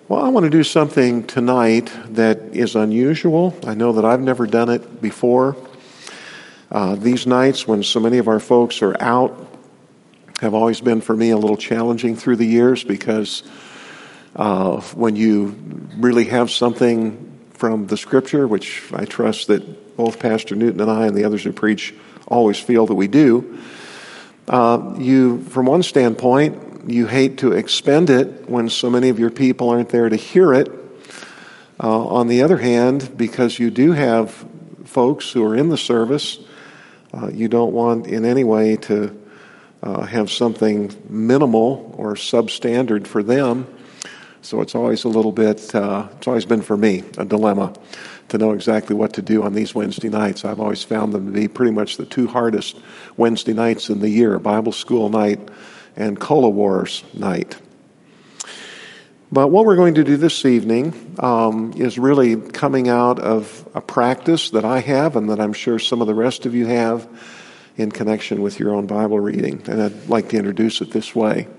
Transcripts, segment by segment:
Well, I want to do something tonight that is unusual. I know that I've never done it before. These nights when so many of our folks are out have always been for me a little challenging through the years because when you really have something from the Scripture, which I trust that both Pastor Newton and I and the others who preach always feel that we do, you, from one standpoint, you hate to expend it when so many of your people aren't there to hear it. On the other hand, because you do have folks who are in the service, you don't want in any way to have something minimal or substandard for them. So it's always a little bit, it's always been for me a dilemma to know exactly what to do on these Wednesday nights. I've always found them to be pretty much the two hardest Wednesday nights in the year, Bible school night and Cola Wars night. But what we're going to do this evening is really coming out of a practice that I have and that I'm sure some of the rest of you have in connection with your own Bible reading. And I'd like to introduce it this way.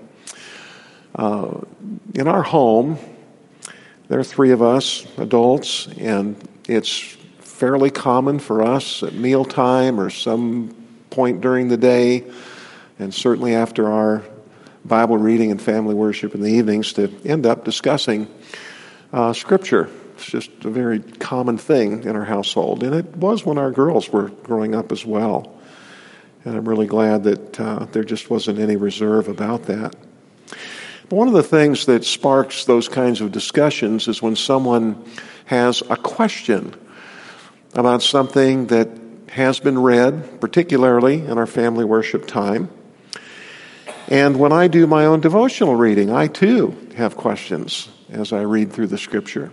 In our home, there are three of us, adults, and it's fairly common for us at mealtime or some point during the day, and certainly after our Bible reading and family worship in the evenings, to end up discussing Scripture. It's just a very common thing in our household, and it was when our girls were growing up as well. And I'm really glad that there just wasn't any reserve about that. But one of the things that sparks those kinds of discussions is when someone has a question about something that has been read, particularly in our family worship time. And when I do my own devotional reading, I too have questions as I read through the Scripture.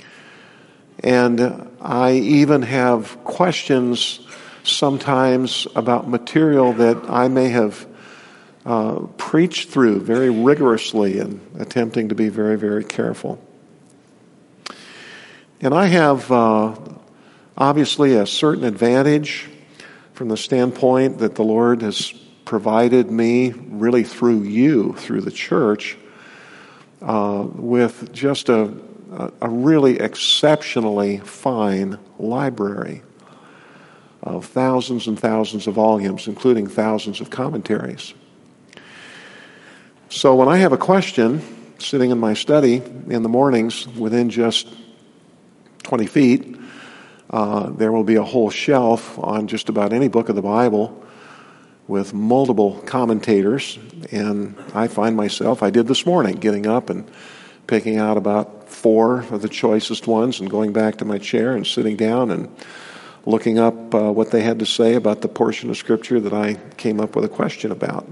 And I even have questions sometimes about material that I may have preached through very rigorously and attempting to be very, very careful. And I have obviously a certain advantage from the standpoint that the Lord has provided me really through you, through the church, with just a really exceptionally fine library of thousands and thousands of volumes, including thousands of commentaries. So when I have a question sitting in my study in the mornings within just 20 feet, there will be a whole shelf on just about any book of the Bible with multiple commentators, and I find myself, I did this morning, getting up and picking out about 4 of the choicest ones and going back to my chair and sitting down and looking up what they had to say about the portion of Scripture that I came up with a question about.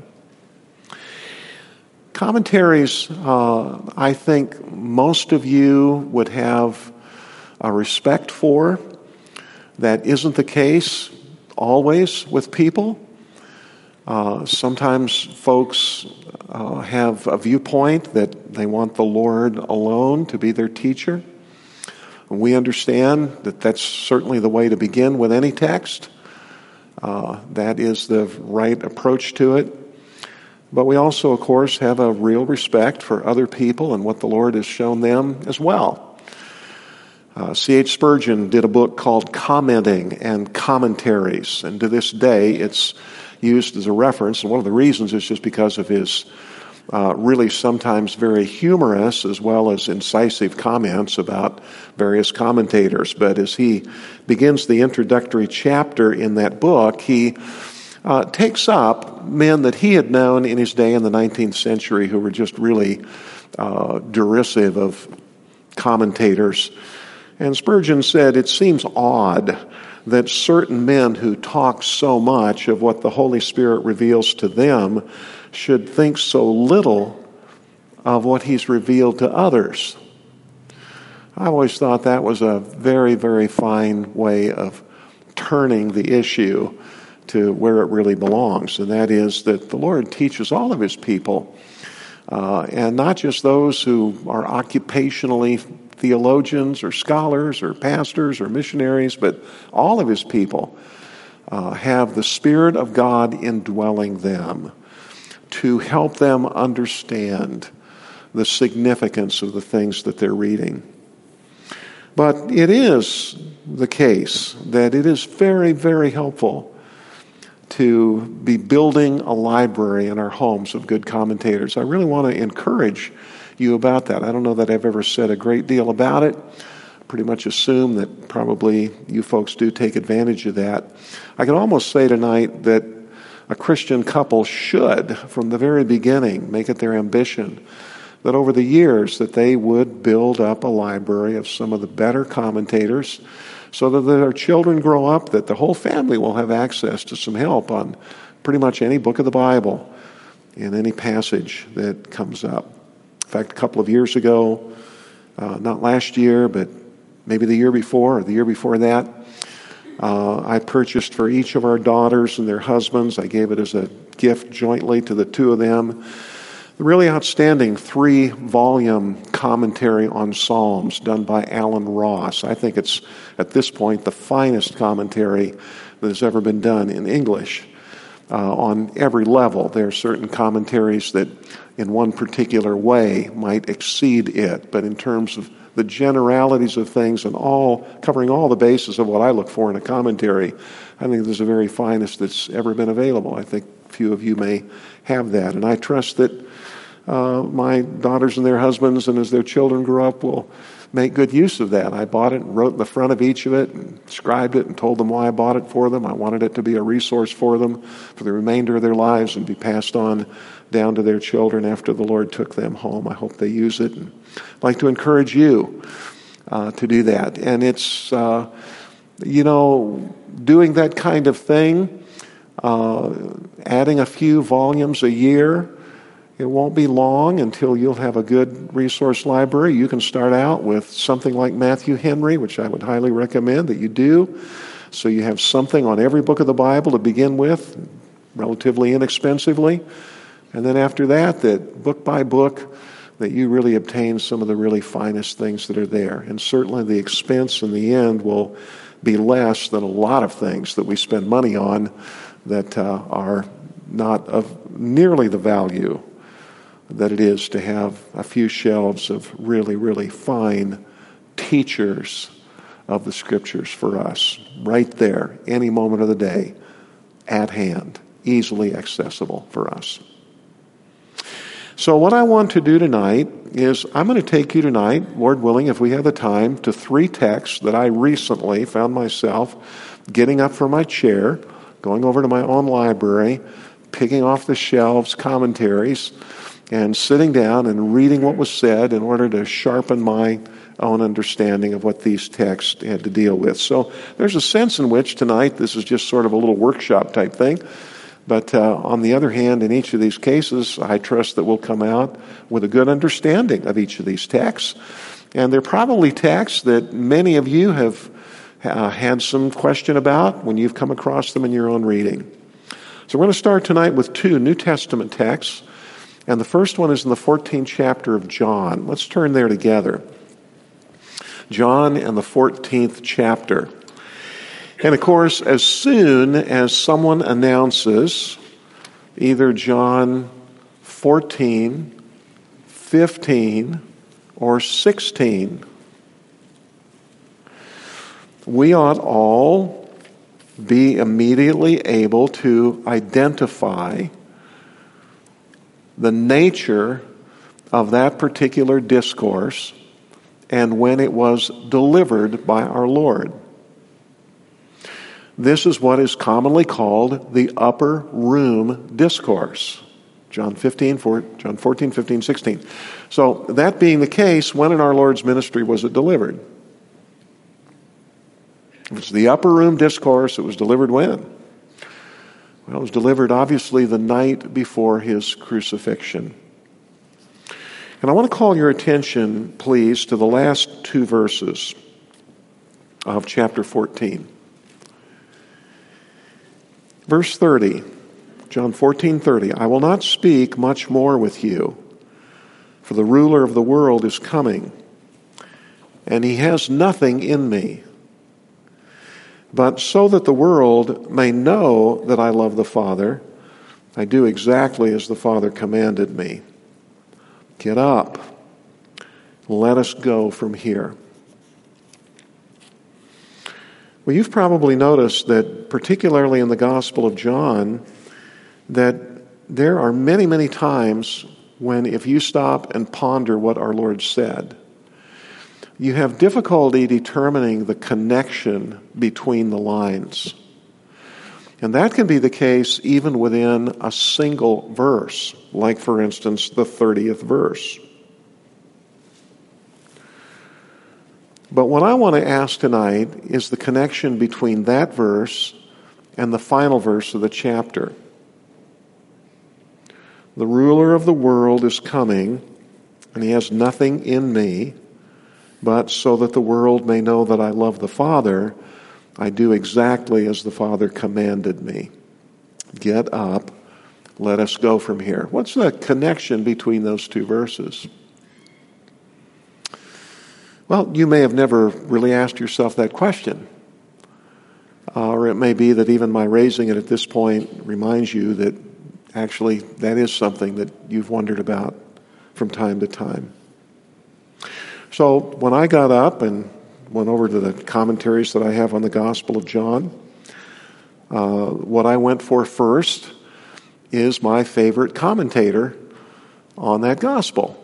Commentaries, I think most of you would have a respect for. That isn't the case always with people. Sometimes folks have a viewpoint that they want the Lord alone to be their teacher. We understand that that's certainly the way to begin with any text. That is the right approach to it. But we also, of course, have a real respect for other people and what the Lord has shown them as well. C.H. Spurgeon did a book called Commenting and Commentaries, and to this day it's used as a reference, and one of the reasons is just because of his really sometimes very humorous as well as incisive comments about various commentators. But as he begins the introductory chapter in that book, he takes up men that he had known in his day in the 19th century who were just really derisive of commentators. And Spurgeon said, it seems odd that certain men who talk so much of what the Holy Spirit reveals to them should think so little of what He's revealed to others. I always thought that was a very, very fine way of turning the issue to where it really belongs, and that is that the Lord teaches all of His people, and not just those who are occupationally theologians or scholars or pastors or missionaries, but all of His people have the Spirit of God indwelling them to help them understand the significance of the things that they're reading. But it is the case that it is very, very helpful to be building a library in our homes of good commentators. I really want to encourage you about that. I don't know that I've ever said a great deal about it. Pretty much assume that probably you folks do take advantage of that. I can almost say tonight that a Christian couple should, from the very beginning, make it their ambition that over the years that they would build up a library of some of the better commentators so that their children grow up, that the whole family will have access to some help on pretty much any book of the Bible in any passage that comes up. In fact, a couple of years ago, not last year, but maybe the year before or the year before that, I purchased for each of our daughters and their husbands, I gave it as a gift jointly to the two of them, the really outstanding 3-volume commentary on Psalms done by Alan Ross. I think it's, at this point, the finest commentary that has ever been done in English on every level. There are certain commentaries that in one particular way might exceed it, but in terms of the generalities of things and covering all the bases of what I look for in a commentary, I think this is the very finest that's ever been available. I think few of you may have that, and I trust that my daughters and their husbands, and as their children grow up, will make good use of that. I bought it and wrote in the front of each of it and described it and told them why I bought it for them. I wanted it to be a resource for them for the remainder of their lives and be passed on down to their children after the Lord took them home. I hope they use it. And I'd like to encourage you to do that. And it's, doing that kind of thing, adding a few volumes a year. It won't be long until you'll have a good resource library. You can start out with something like Matthew Henry, which I would highly recommend that you do. So you have something on every book of the Bible to begin with, relatively inexpensively. And then after that book by book, that you really obtain some of the really finest things that are there. And certainly the expense in the end will be less than a lot of things that we spend money on that are not of nearly the value that it is to have a few shelves of really, really fine teachers of the Scriptures for us, right there, any moment of the day, at hand, easily accessible for us. So what I want to do tonight is I'm going to take you tonight, Lord willing, if we have the time, to 3 texts that I recently found myself getting up from my chair, going over to my own library, picking off the shelves, commentaries, and sitting down and reading what was said in order to sharpen my own understanding of what these texts had to deal with. So there's a sense in which tonight this is just sort of a little workshop type thing. But on the other hand, in each of these cases, I trust that we'll come out with a good understanding of each of these texts. And they're probably texts that many of you have had some question about when you've come across them in your own reading. So we're going to start tonight with 2 New Testament texts. And the first one is in the 14th chapter of John. Let's turn there together. John and the 14th chapter. And of course, as soon as someone announces either John 14, 15, or 16, we ought all be immediately able to identify the nature of that particular discourse and when it was delivered by our Lord. This is what is commonly called the upper room discourse. John 14, 15, 16. So that being the case, when in our Lord's ministry was it delivered? If it's the upper room discourse, it was delivered when? Well, it was delivered obviously the night before his crucifixion. And I want to call your attention, please, to the last 2 verses of chapter 14. Verse 30, John 14:30, I will not speak much more with you, for the ruler of the world is coming, and he has nothing in me. But so that the world may know that I love the Father, I do exactly as the Father commanded me. Get up, Let us go from here. Well, you've probably noticed that, particularly in the Gospel of John, that there are many, many times when, if you stop and ponder what our Lord said, you have difficulty determining the connection between the lines. And that can be the case even within a single verse, like, for instance, the 30th verse. But what I want to ask tonight is the connection between that verse and the final verse of the chapter. The ruler of the world is coming, and he has nothing in me, but so that the world may know that I love the Father, I do exactly as the Father commanded me. Get up, let us go from here. What's the connection between those two verses? Well, you may have never really asked yourself that question. Or it may be that even my raising it at this point reminds you that actually that is something that you've wondered about from time to time. So when I got up and went over to the commentaries that I have on the Gospel of John, what I went for first is my favorite commentator on that Gospel.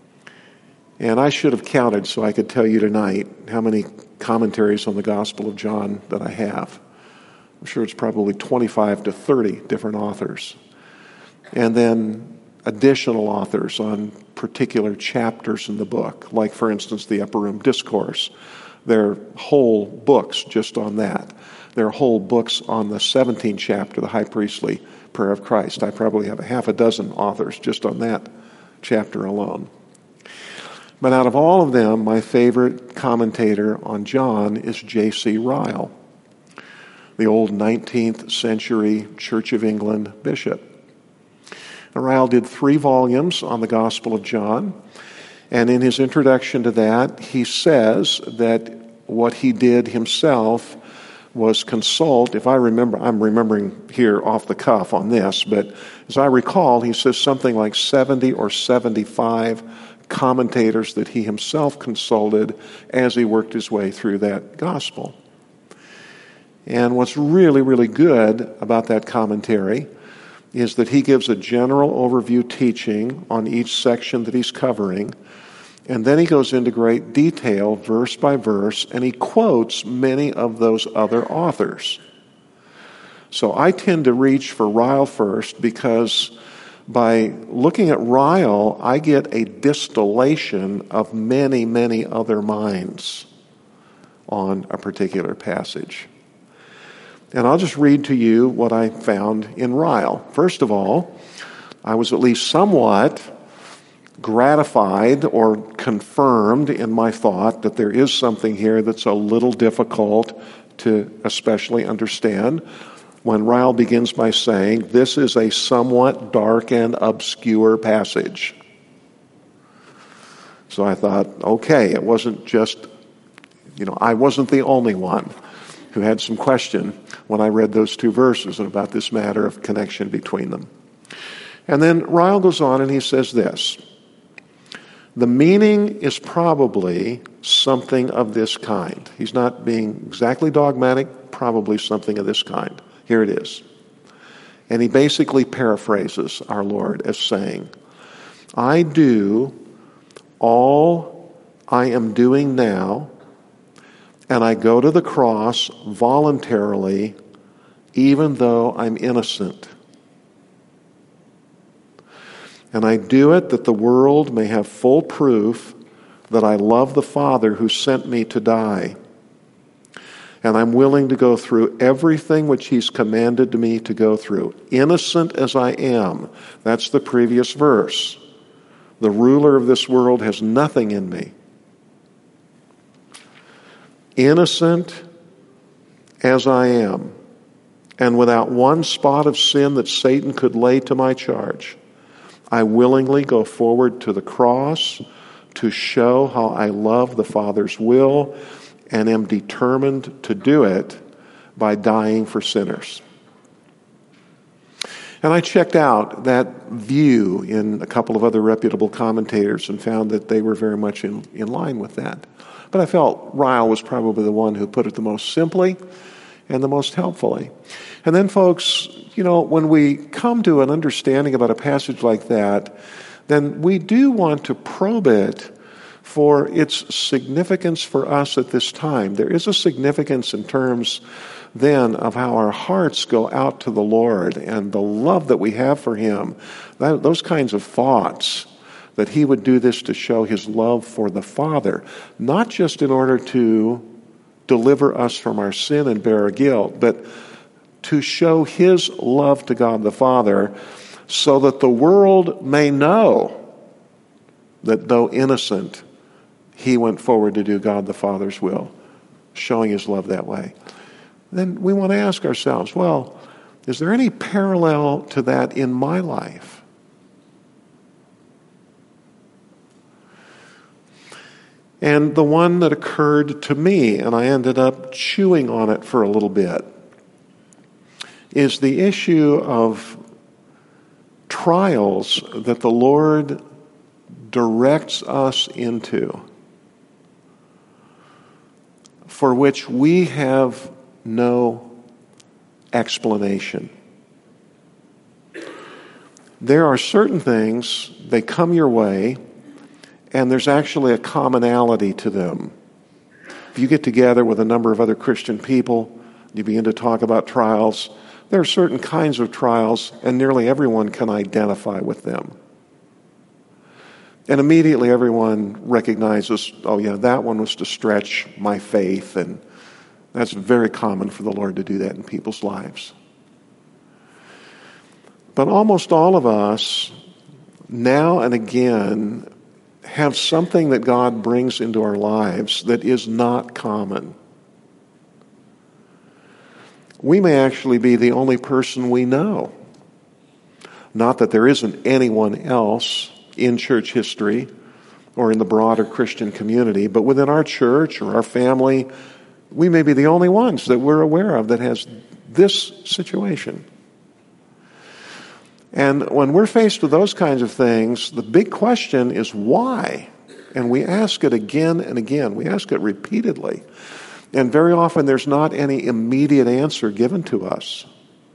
And I should have counted so I could tell you tonight how many commentaries on the Gospel of John that I have. I'm sure it's probably 25 to 30 different authors. And then additional authors on particular chapters in the book, like, for instance, the Upper Room Discourse. There are whole books just on that. There are whole books on the 17th chapter, the High Priestly Prayer of Christ. I probably have a half a dozen authors just on that chapter alone. But out of all of them, my favorite commentator on John is J.C. Ryle, the old 19th century Church of England bishop. And Ryle did 3 volumes on the Gospel of John, and in his introduction to that, he says that what he did himself was consult, if I remember, I'm remembering here off the cuff on this, but as I recall, he says something like 70 or 75 commentators that he himself consulted as he worked his way through that gospel. And what's really, really good about that commentary is that he gives a general overview teaching on each section that he's covering, and then he goes into great detail, verse by verse, and he quotes many of those other authors. So I tend to reach for Ryle first because by looking at Ryle, I get a distillation of many, many other minds on a particular passage. And I'll just read to you what I found in Ryle. First of all, I was at least somewhat gratified or confirmed in my thought that there is something here that's a little difficult to especially understand when Ryle begins by saying, this is a somewhat dark and obscure passage. So I thought, okay, it wasn't just, I wasn't the only one who had some question when I read those 2 verses and about this matter of connection between them. And then Ryle goes on and he says this, the meaning is probably something of this kind. He's not being exactly dogmatic, probably something of this kind. Here it is. And he basically paraphrases our Lord as saying, I do all I am doing now, and I go to the cross voluntarily, even though I'm innocent. And I do it that the world may have full proof that I love the Father who sent me to die. And I'm willing to go through everything which He's commanded me to go through. Innocent as I am. That's the previous verse. The ruler of this world has nothing in me. Innocent as I am, and without one spot of sin that Satan could lay to my charge, I willingly go forward to the cross to show how I love the Father's will and am determined to do it by dying for sinners. And I checked out that view in a couple of other reputable commentators and found that they were very much in line with that. But I felt Ryle was probably the one who put it the most simply and the most helpfully. And then, folks, when we come to an understanding about a passage like that, then we do want to probe it for its significance for us at this time. There is a significance in terms then of how our hearts go out to the Lord and the love that we have for Him. Those kinds of thoughts, that He would do this to show His love for the Father, not just in order to deliver us from our sin and bear our guilt, but to show His love to God the Father so that the world may know that though innocent, He went forward to do God the Father's will, showing His love that way. Then we want to ask ourselves, well, is there any parallel to that in my life? And the one that occurred to me, and I ended up chewing on it for a little bit, is the issue of trials that the Lord directs us into, for which we have no explanation. There are certain things, they come your way, and there's actually a commonality to them. If you get together with a number of other Christian people, you begin to talk about trials, there are certain kinds of trials, and nearly everyone can identify with them. And immediately everyone recognizes, oh yeah, that one was to stretch my faith, and that's very common for the Lord to do that in people's lives. But almost all of us, now and again, have something that God brings into our lives that is not common. We may actually be the only person we know. Not that there isn't anyone else in church history or in the broader Christian community, but within our church or our family, we may be the only ones that we're aware of that has this situation. And when we're faced with those kinds of things, the big question is why? And we ask it again and again. We ask it repeatedly. And very often there's not any immediate answer given to us.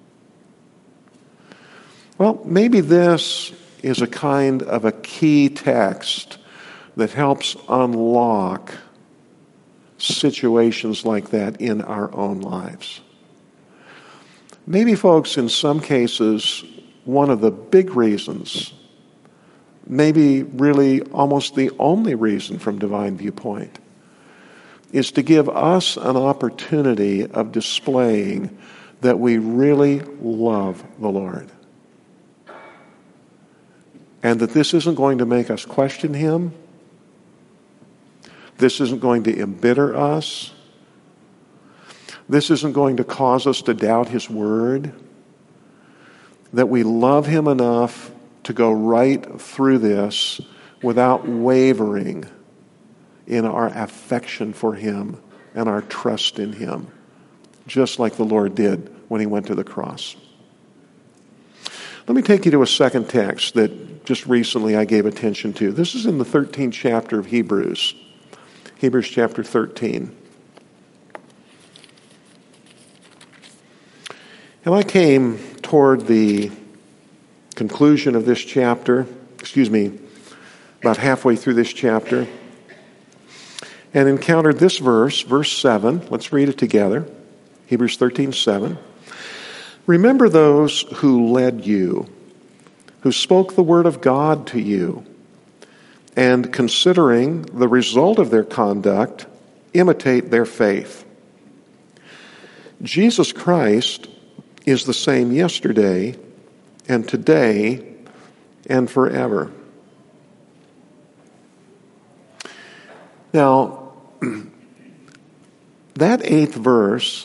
Well, maybe this is a kind of a key text that helps unlock situations like that in our own lives. Maybe, folks, in some cases, one of the big reasons, maybe really almost the only reason from divine viewpoint, is to give us an opportunity of displaying that we really love the Lord. And that this isn't going to make us question Him. This isn't going to embitter us. This isn't going to cause us to doubt His word. That we love Him enough to go right through this without wavering in our affection for Him and our trust in Him, just like the Lord did when He went to the cross. Let me take you to a second text that just recently I gave attention to. This is in the 13th chapter of Hebrews. Hebrews chapter 13. And I came toward the conclusion of this chapter, about halfway through this chapter, and encountered this verse, verse 7. Let's read it together. Hebrews 13:7. Remember those who led you, who spoke the word of God to you, and considering the result of their conduct, imitate their faith. Jesus Christ is the same yesterday and today and forever. Now, that 8th verse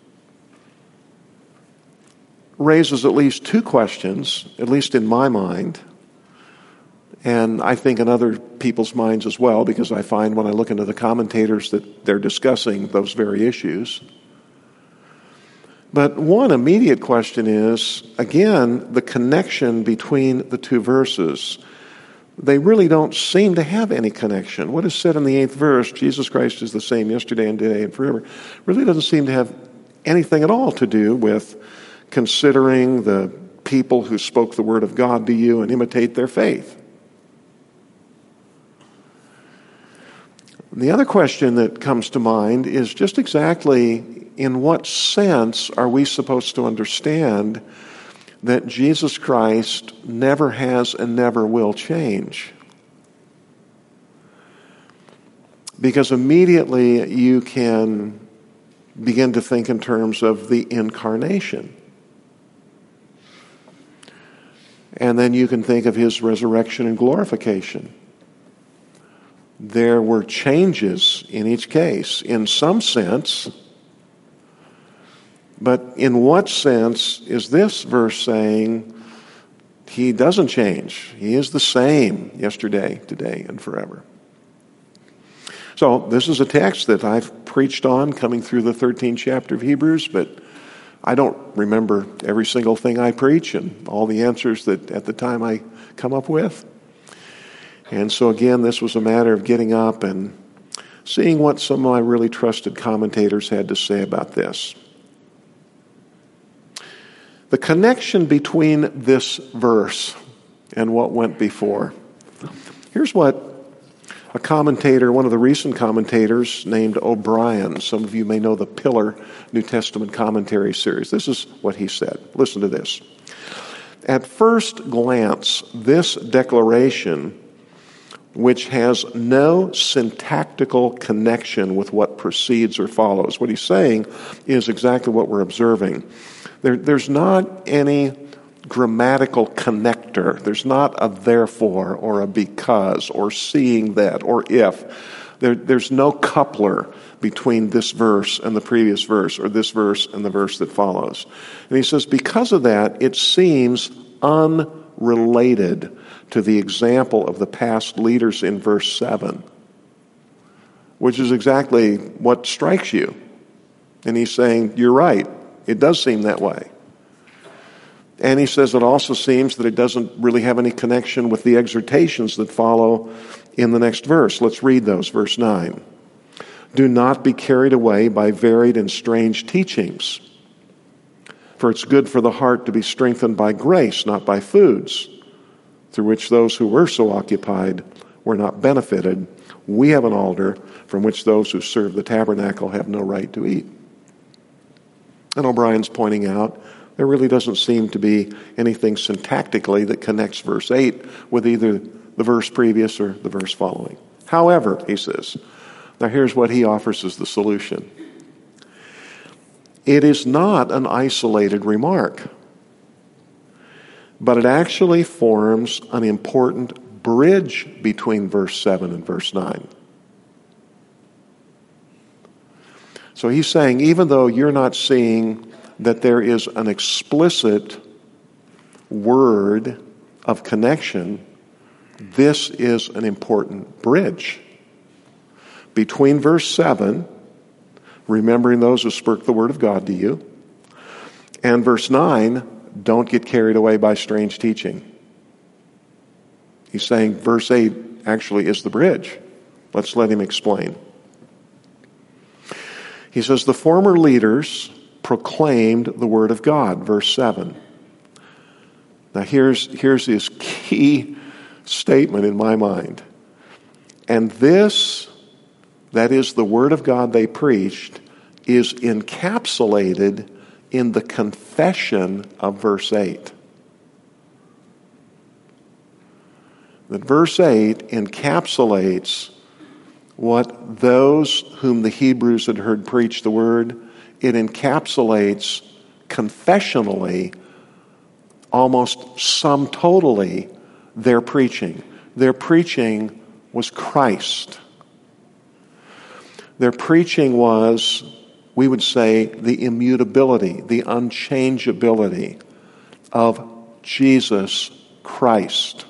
raises at least two questions, at least in my mind, and I think in other people's minds as well, because I find when I look into the commentators that they're discussing those very issues. But one immediate question is, again, the connection between the two verses. They really don't seem to have any connection. What is said in the 8th verse, Jesus Christ is the same yesterday and today and forever, really doesn't seem to have anything at all to do with considering the people who spoke the word of God to you and imitate their faith. The other question that comes to mind is just exactly in what sense are we supposed to understand that Jesus Christ never has and never will change? Because immediately you can begin to think in terms of the incarnation. And then you can think of his resurrection and glorification. There were changes in each case, in some sense. But in what sense is this verse saying he doesn't change? He is the same yesterday, today, and forever. So this is a text that I've preached on coming through the 13th chapter of Hebrews, but I don't remember every single thing I preach and all the answers that at the time I come up with. And so again, this was a matter of getting up and seeing what some of my really trusted commentators had to say about this. The connection between this verse and what went before. Here's what a commentator, one of the recent commentators named O'Brien, some of you may know the Pillar New Testament Commentary series. This is what he said. Listen to this. At first glance, this declaration, which has no syntactical connection with what precedes or follows. What he's saying is exactly what we're observing. There's not any grammatical connector. There's not a therefore or a because or seeing that or if. There's no coupler between this verse and the previous verse or this verse and the verse that follows. And he says because of that, it seems unrelated to the example of the past leaders in verse 7, which is exactly what strikes you. And he's saying, you're right, it does seem that way. And he says it also seems that it doesn't really have any connection with the exhortations that follow in the next verse. Let's read those, verse 9. Do not be carried away by varied and strange teachings, for it's good for the heart to be strengthened by grace, not by foods, through which those who were so occupied were not benefited. We have an altar from which those who serve the tabernacle have no right to eat. And O'Brien's pointing out there really doesn't seem to be anything syntactically that connects verse 8 with either the verse previous or the verse following. However, he says, now here's what he offers as the solution. It is not an isolated remark, but it actually forms an important bridge between verse 7 and verse 9. So he's saying, even though you're not seeing that there is an explicit word of connection, this is an important bridge between verse 7, remembering those who spoke the word of God to you, and verse 9, don't get carried away by strange teaching. He's saying verse 8 actually is the bridge. Let's let him explain. He says, the former leaders proclaimed the word of God, verse 7. Now here's his key statement in my mind. And this, that is the word of God they preached, is encapsulated in the confession of verse 8. That verse 8 encapsulates what those whom the Hebrews had heard preach the word, it encapsulates confessionally, almost sum totally, their preaching. Their preaching was Christ. Their preaching was, we would say, the immutability, the unchangeability of Jesus Christ.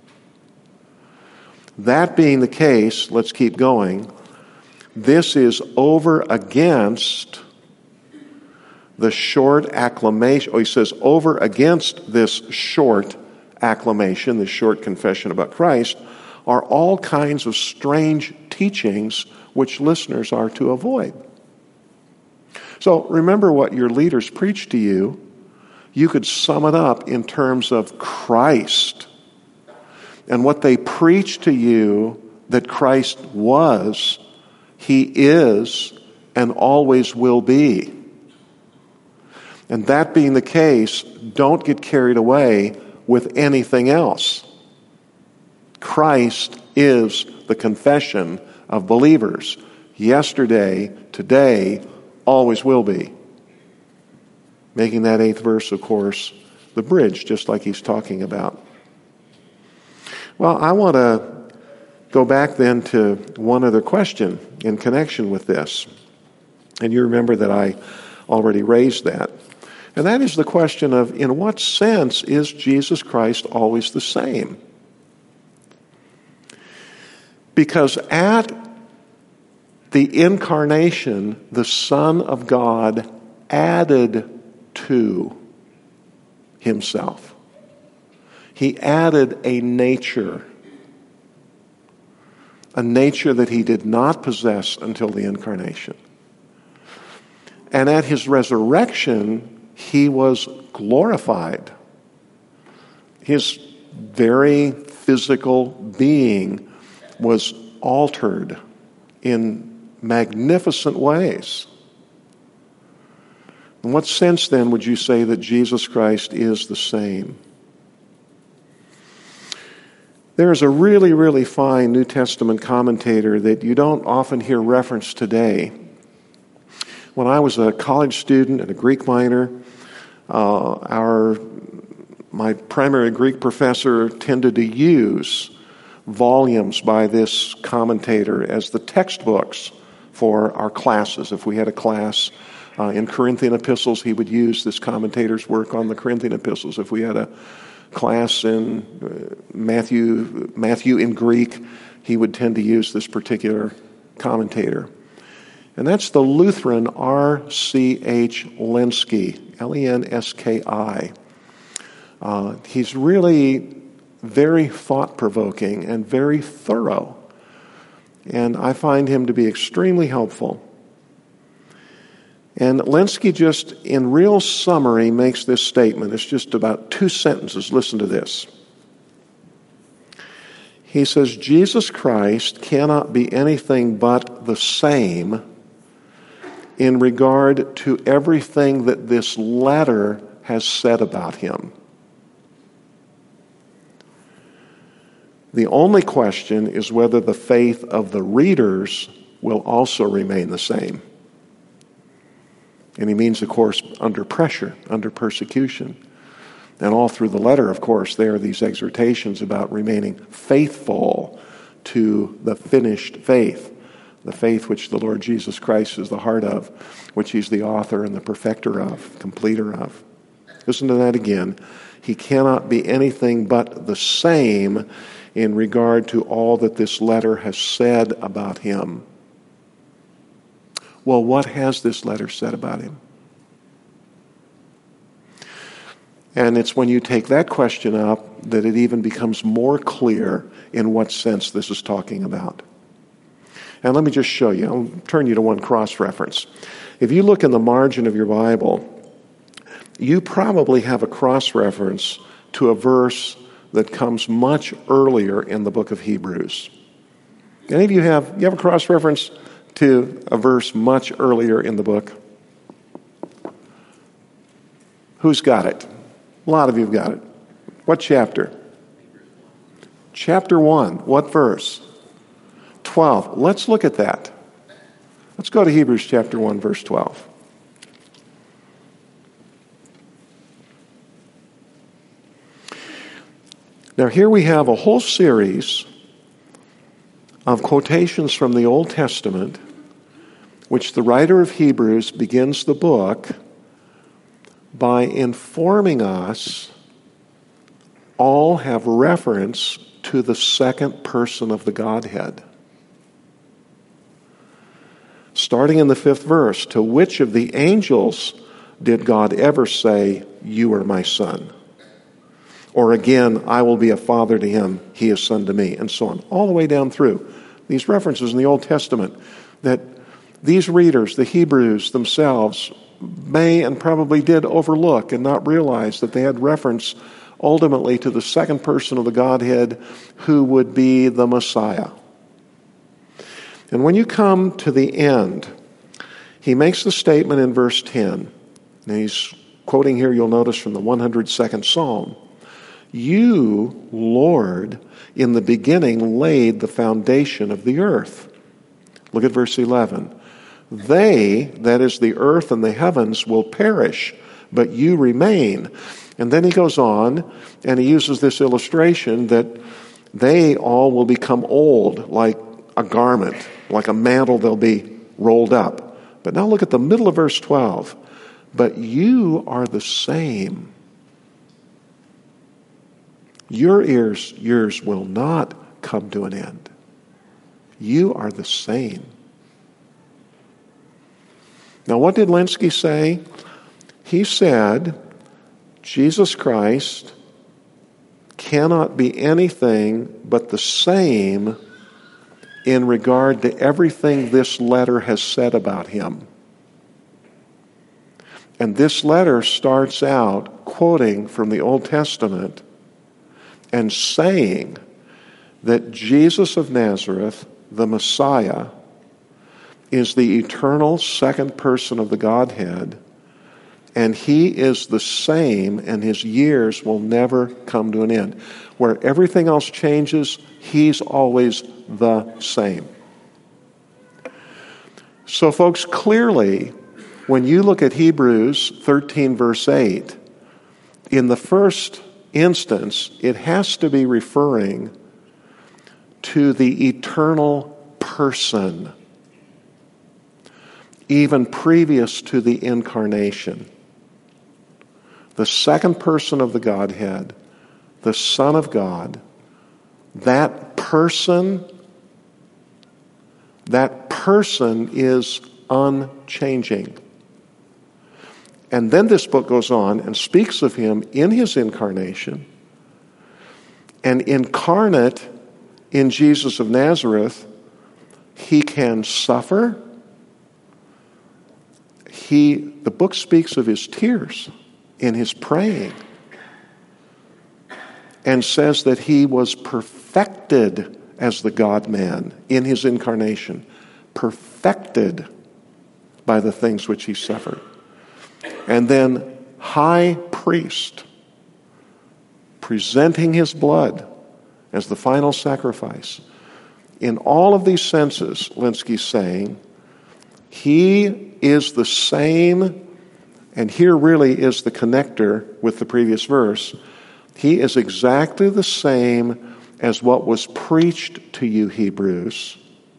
That being the case, let's keep going. This is over against the short acclamation, he says, over against this short acclamation, this short confession about Christ, are all kinds of strange teachings which listeners are to avoid. So remember what your leaders preach to you. You could sum it up in terms of Christ and what they preach to you that Christ was, he is, and always will be. And that being the case, don't get carried away with anything else. Christ is the confession of believers. Yesterday, today, always will be. Making that 8th verse, of course, the bridge, just like he's talking about. Well, I want to go back then to one other question in connection with this. And you remember that I already raised that. And that is the question of, in what sense is Jesus Christ always the same? Because at the incarnation, the Son of God added to himself. He added a nature that he did not possess until the incarnation. And at his resurrection, he was glorified. His very physical being was altered in magnificent ways. In what sense, then, would you say that Jesus Christ is the same? There is a really, really fine New Testament commentator that you don't often hear referenced today. When I was a college student and a Greek minor, my primary Greek professor tended to use volumes by this commentator as the textbooks for our classes. If we had a class in Corinthian epistles, he would use this commentator's work on the Corinthian epistles. If we had a class in Matthew in Greek, he would tend to use this particular commentator. And that's the Lutheran R.C.H. Lenski, Lenski. He's really very thought-provoking and very thorough. And I find him to be extremely helpful. And Lenski just, in real summary, makes this statement. It's just about 2 sentences. Listen to this. He says, Jesus Christ cannot be anything but the same in regard to everything that this letter has said about him. The only question is whether the faith of the readers will also remain the same. And he means, of course, under pressure, under persecution. And all through the letter, of course, there are these exhortations about remaining faithful to the finished faith, the faith which the Lord Jesus Christ is the heart of, which he's the author and the perfecter of, completer of. Listen to that again. He cannot be anything but the same in regard to all that this letter has said about him. Well, what has this letter said about him? And it's when you take that question up that it even becomes more clear in what sense this is talking about. And let me just show you. I'll turn you to one cross-reference. If you look in the margin of your Bible, you probably have a cross-reference to a verse that comes much earlier in the book of Hebrews. Any of you have a cross-reference to a verse much earlier in the book? Who's got it? A lot of you have got it. What chapter? Chapter 1. What verse? 12. Let's look at that. Let's go to Hebrews chapter 1, verse 12. Now here we have a whole series of quotations from the Old Testament, which the writer of Hebrews begins the book by informing us all have reference to the second person of the Godhead. Starting in the 5th verse, to which of the angels did God ever say, "You are my son"? Or again, "I will be a father to him, he a son to me," and so on. All the way down through these references in the Old Testament that these readers, the Hebrews themselves, may and probably did overlook and not realize that they had reference ultimately to the second person of the Godhead who would be the Messiah. And when you come to the end, he makes the statement in verse 10. And he's quoting here, you'll notice, from the 102nd Psalm. "You, Lord, in the beginning laid the foundation of the earth." Look at verse 11. "They," that is the earth and the heavens, "will perish, but you remain." And then he goes on and he uses this illustration that they all will become old like a garment, like a mantle, they'll be rolled up. But now look at the middle of verse 12. "But you are the same. Your years will not come to an end. You are the same." Now, what did Lenski say? He said, Jesus Christ cannot be anything but the same in regard to everything this letter has said about him. And this letter starts out quoting from the Old Testament and saying that Jesus of Nazareth, the Messiah, is the eternal second person of the Godhead, and he is the same, and his years will never come to an end. Where everything else changes, he's always the same. So, folks, clearly, when you look at Hebrews 13, verse 8, in the first instance, it has to be referring to the eternal person, even previous to the incarnation. The second person of the Godhead, the Son of God, that person is unchanging. And then this book goes on and speaks of him in his incarnation, and incarnate in Jesus of Nazareth, he can suffer. The book speaks of his tears in his praying and says that he was perfected as the God-man in his incarnation, perfected by the things which he suffered. And then high priest, presenting his blood as the final sacrifice. In all of these senses, Lenski's saying, he is the same, and here really is the connector with the previous verse. He is exactly the same as what was preached to you, Hebrews.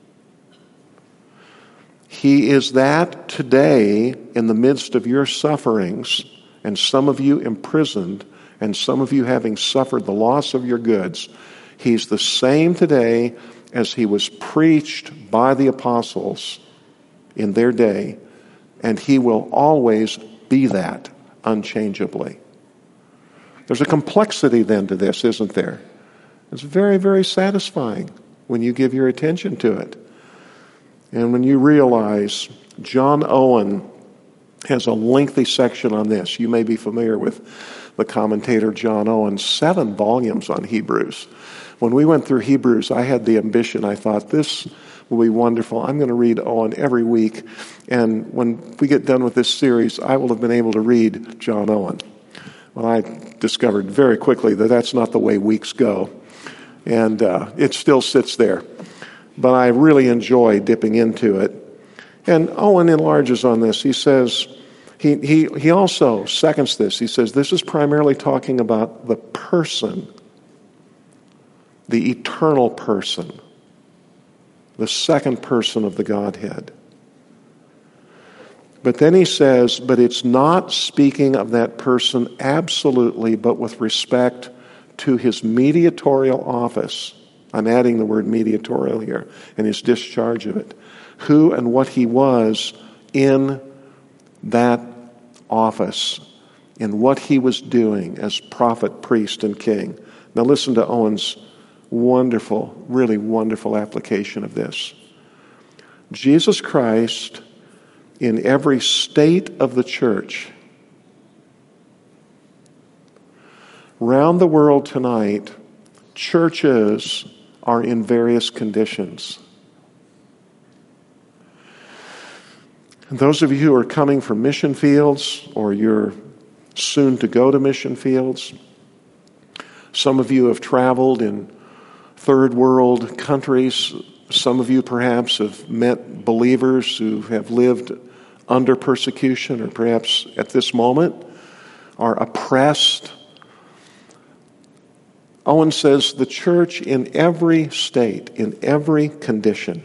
He is that today in the midst of your sufferings, and some of you imprisoned, and some of you having suffered the loss of your goods. He's the same today as he was preached by the apostles in their day, and he will always be that unchangeably. There's a complexity then to this, isn't there? It's very, very satisfying when you give your attention to it. And when you realize John Owen has a lengthy section on this. You may be familiar with the commentator John Owen, 7 volumes on Hebrews. When we went through Hebrews, I had the ambition, I thought, this will be wonderful. I'm going to read Owen every week. And when we get done with this series, I will have been able to read John Owen. Well, I discovered very quickly that that's not the way weeks go. And it still sits there. But I really enjoy dipping into it. And Owen enlarges on this. He says, he also seconds this. He says, this is primarily talking about the person, the eternal person, the second person of the Godhead. But then he says, but it's not speaking of that person absolutely, but with respect to his mediatorial office. I'm adding the word mediatorial here, and his discharge of it. Who and what he was in that office in what he was doing as prophet, priest, and king. Now listen to Owen's wonderful, really wonderful application of this. Jesus Christ, in every state of the church, around the world tonight, churches are in various conditions. And those of you who are coming from mission fields, or you're soon to go to mission fields, some of you have traveled in third world countries. Some of you perhaps have met believers who have lived under persecution, or perhaps at this moment are oppressed. Owen says the church in every state, in every condition,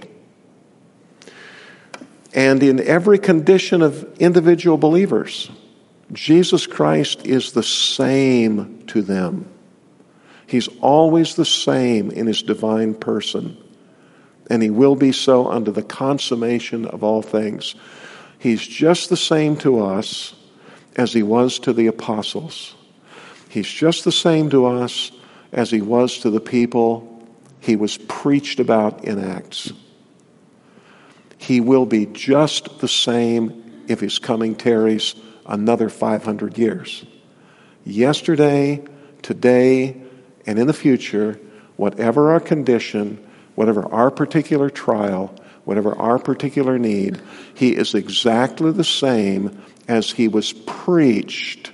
and in every condition of individual believers, Jesus Christ is the same to them. He's always the same in his divine person, and he will be so unto the consummation of all things. He's just the same to us as he was to the apostles. He's just the same to us as he was to the people he was preached about in Acts. He will be just the same if his coming tarries another 500 years. Yesterday, today, and in the future, whatever our condition, whatever our particular trial, whatever our particular need, he is exactly the same as he was preached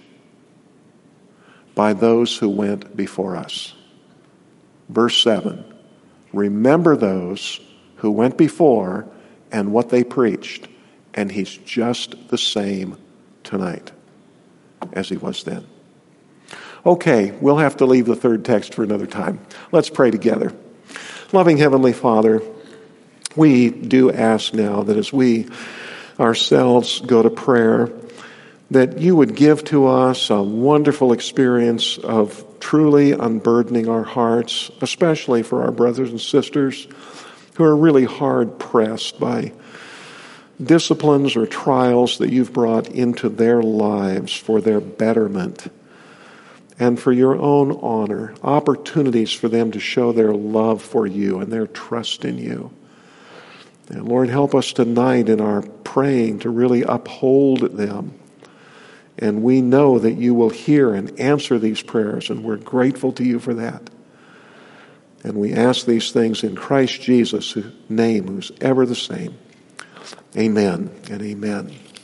by those who went before us. Verse 7, remember those who went before and what they preached, and he's just the same tonight as he was then. Okay, we'll have to leave the third text for another time. Let's pray together. Loving Heavenly Father, we do ask now that as we ourselves go to prayer, that you would give to us a wonderful experience of truly unburdening our hearts, especially for our brothers and sisters who are really hard pressed by disciplines or trials that you've brought into their lives for their betterment and for your own honor, opportunities for them to show their love for you and their trust in you. And Lord, help us tonight in our praying to really uphold them. And we know that you will hear and answer these prayers, and we're grateful to you for that. And we ask these things in Christ Jesus' name, who's ever the same. Amen and amen.